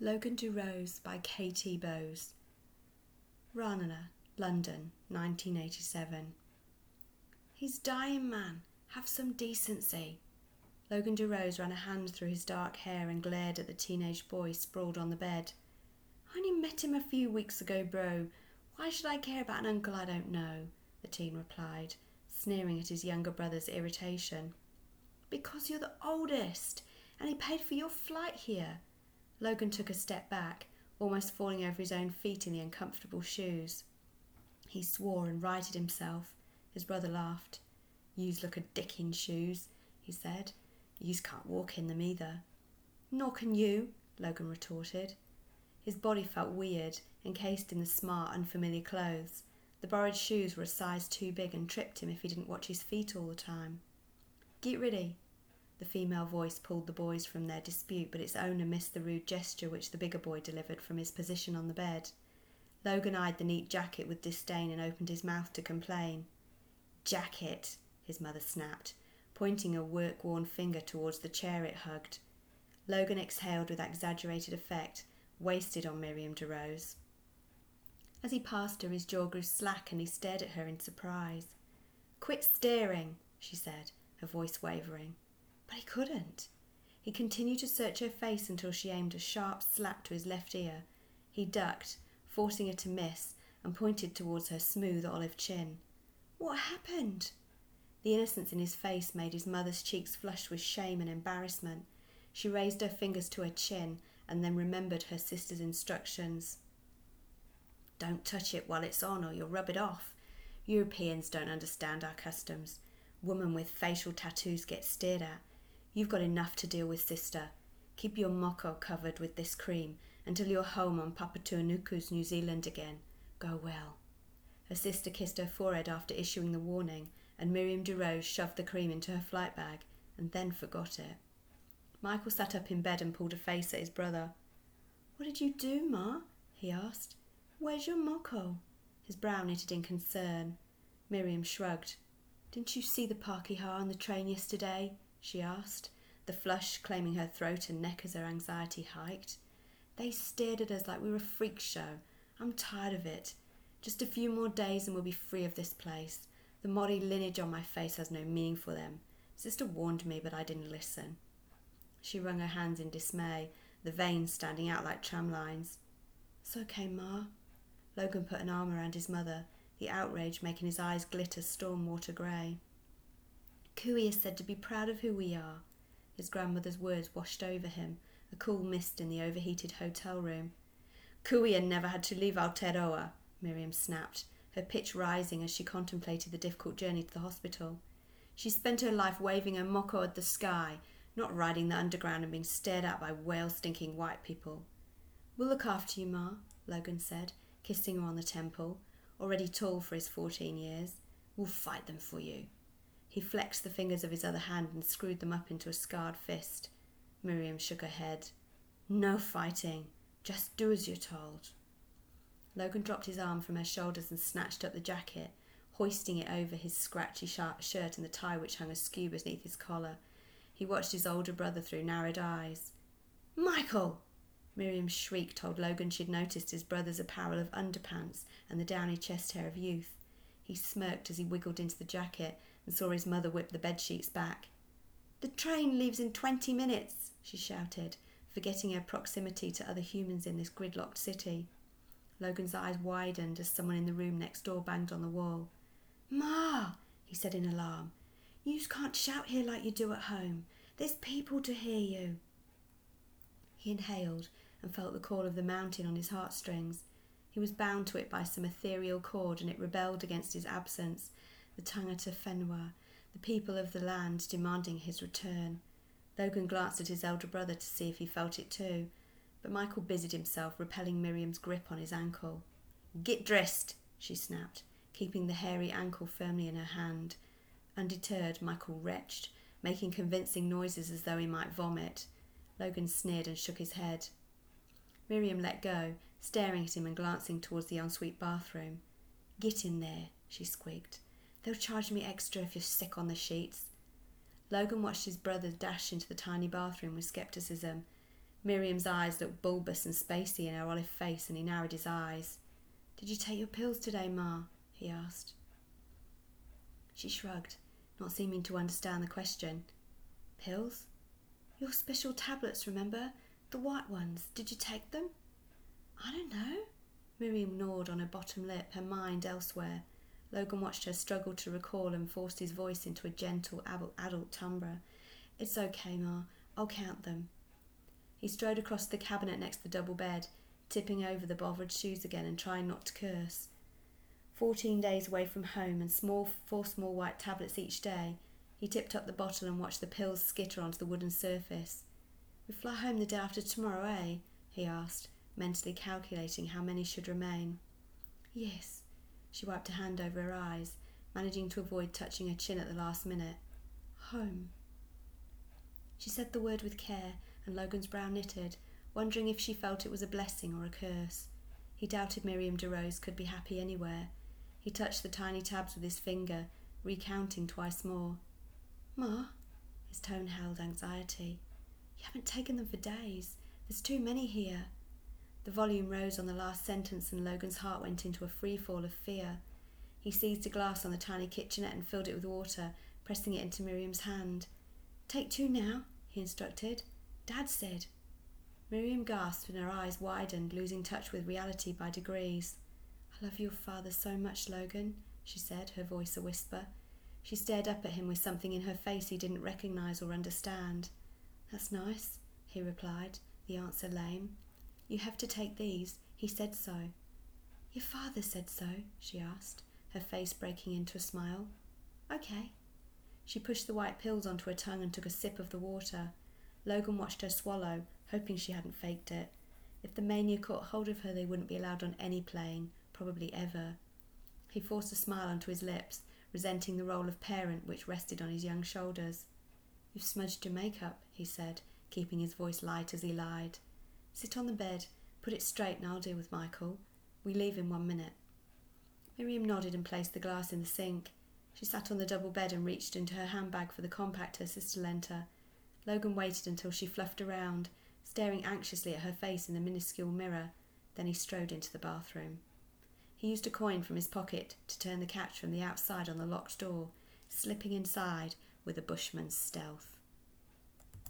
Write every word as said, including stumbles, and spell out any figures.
Logan DeRose by Katie Bowes. Ranelagh, London, nineteen eighty-seven. He's dying, man. Have some decency. Logan DeRose ran a hand through his dark hair and glared at the teenage boy sprawled on the bed. I only met him a few weeks ago, bro. Why should I care about an uncle I don't know? The teen replied, sneering at his younger brother's irritation. Because you're the oldest, and he paid for your flight here. Logan took a step back, almost falling over his own feet in the uncomfortable shoes. He swore and righted himself. His brother laughed. Yous look a dick in shoes, he said. Yous can't walk in them either. Nor can you, Logan retorted. His body felt weird, encased in the smart, unfamiliar clothes. The borrowed shoes were a size too big and tripped him if he didn't watch his feet all the time. Get ready. The female voice pulled the boys from their dispute, but its owner missed the rude gesture which the bigger boy delivered from his position on the bed. Logan eyed the neat jacket with disdain and opened his mouth to complain. Jacket, his mother snapped, pointing a work-worn finger towards the chair it hugged. Logan exhaled with exaggerated effect, wasted on Miriam DeRose. As he passed her, his jaw grew slack and he stared at her in surprise. Quit staring, she said, her voice wavering. But he couldn't. He continued to search her face until she aimed a sharp slap to his left ear. He ducked, forcing her to miss, and pointed towards her smooth olive chin. What happened? The innocence in his face made his mother's cheeks flush with shame and embarrassment. She raised her fingers to her chin and then remembered her sister's instructions. Don't touch it while it's on or you'll rub it off. Europeans don't understand our customs. Women with facial tattoos get stared at. You've got enough to deal with, sister. Keep your moko covered with this cream until you're home on Papatūānuku's New Zealand again. Go well. Her sister kissed her forehead after issuing the warning, and Miriam DeRose shoved the cream into her flight bag and then forgot it. Michael sat up in bed and pulled a face at his brother. What did you do, Ma? He asked. Where's your moko? His brow knitted in concern. Miriam shrugged. Didn't you see the Pākehā on the train yesterday? She asked, the flush claiming her throat and neck as her anxiety hiked. They stared at us like we were a freak show. I'm tired of it. Just a few more days and we'll be free of this place. The Māori lineage on my face has no meaning for them. Sister warned me, but I didn't listen. She wrung her hands in dismay, the veins standing out like tram lines. It's okay, Ma. Logan put an arm around his mother, the outrage making his eyes glitter storm-water grey. Kui is said to be proud of who we are. His grandmother's words washed over him, a cool mist in the overheated hotel room. Kui never had to leave Aotearoa, Miriam snapped, her pitch rising as she contemplated the difficult journey to the hospital. She spent her life waving her moko at the sky, not riding the underground and being stared at by whale-stinking white people. We'll look after you, Ma, Logan said, kissing her on the temple, already tall for his fourteen years. We'll fight them for you. He flexed the fingers of his other hand and screwed them up into a scarred fist. Miriam shook her head. No fighting. Just do as you're told. Logan dropped his arm from her shoulders and snatched up the jacket, hoisting it over his scratchy sharp shirt and the tie which hung askew beneath his collar. He watched his older brother through narrowed eyes. Michael! Miriam's shriek told Logan she'd noticed his brother's apparel of underpants and the downy chest hair of youth. He smirked as he wiggled into the jacket and saw his mother whip the bedsheets back. The train leaves in twenty minutes, she shouted, forgetting her proximity to other humans in this gridlocked city. Logan's eyes widened as someone in the room next door banged on the wall. Ma, he said in alarm, you can't shout here like you do at home. There's people to hear you. He inhaled and felt the call of the mountain on his heartstrings. He was bound to it by some ethereal cord, and it rebelled against his absence, the Tangata Whenua, the people of the land demanding his return. Logan glanced at his elder brother to see if he felt it too, but Michael busied himself, repelling Miriam's grip on his ankle. Get dressed, she snapped, keeping the hairy ankle firmly in her hand. Undeterred, Michael retched, making convincing noises as though he might vomit. Logan sneered and shook his head. Miriam let go, staring at him and glancing towards the ensuite bathroom. Get in there, she squeaked. They'll charge me extra if you're sick on the sheets. Logan watched his brother dash into the tiny bathroom with scepticism. Miriam's eyes looked bulbous and spacey in her olive face, and he narrowed his eyes. "Did you take your pills today, Ma?" he asked. She shrugged, not seeming to understand the question. "Pills? Your special tablets, remember? The white ones. Did you take them?" "I don't know." Miriam gnawed on her bottom lip, her mind elsewhere. Logan watched her struggle to recall and forced his voice into a gentle adult timbre. "It's okay, Ma. I'll count them." He strode across the cabinet next to the double bed, tipping over the bothered shoes again and trying not to curse. Fourteen days away from home and small, four small white tablets each day, he tipped up the bottle and watched the pills skitter onto the wooden surface. "We fly home the day after tomorrow, eh?" he asked, mentally calculating how many should remain. "Yes." She wiped a hand over her eyes, managing to avoid touching her chin at the last minute. "Home." She said the word with care, and Logan's brow knitted, wondering if she felt it was a blessing or a curse. He doubted Miriam DeRose could be happy anywhere. He touched the tiny tabs with his finger, recounting twice more. "Ma?" His tone held anxiety. "You haven't taken them for days. There's too many here." The volume rose on the last sentence, and Logan's heart went into a free fall of fear. He seized a glass on the tiny kitchenette and filled it with water, pressing it into Miriam's hand. "Take two now," he instructed. "Dad said." Miriam gasped and her eyes widened, losing touch with reality by degrees. "I love your father so much, Logan," she said, her voice a whisper. She stared up at him with something in her face he didn't recognise or understand. "That's nice," he replied, the answer lame. "You have to take these. He said so." "Your father said so?" she asked, her face breaking into a smile. "Okay." She pushed the white pills onto her tongue and took a sip of the water. Logan watched her swallow, hoping she hadn't faked it. If the mania caught hold of her, they wouldn't be allowed on any plane, probably ever. He forced a smile onto his lips, resenting the role of parent which rested on his young shoulders. "You've smudged your makeup," he said, keeping his voice light as he lied. "Sit on the bed, put it straight, and I'll deal with Michael. We leave in one minute." Miriam nodded and placed the glass in the sink. She sat on the double bed and reached into her handbag for the compact her sister lent her. Logan waited until she fluffed around, staring anxiously at her face in the minuscule mirror. Then he strode into the bathroom. He used a coin from his pocket to turn the catch from the outside on the locked door, slipping inside with a bushman's stealth.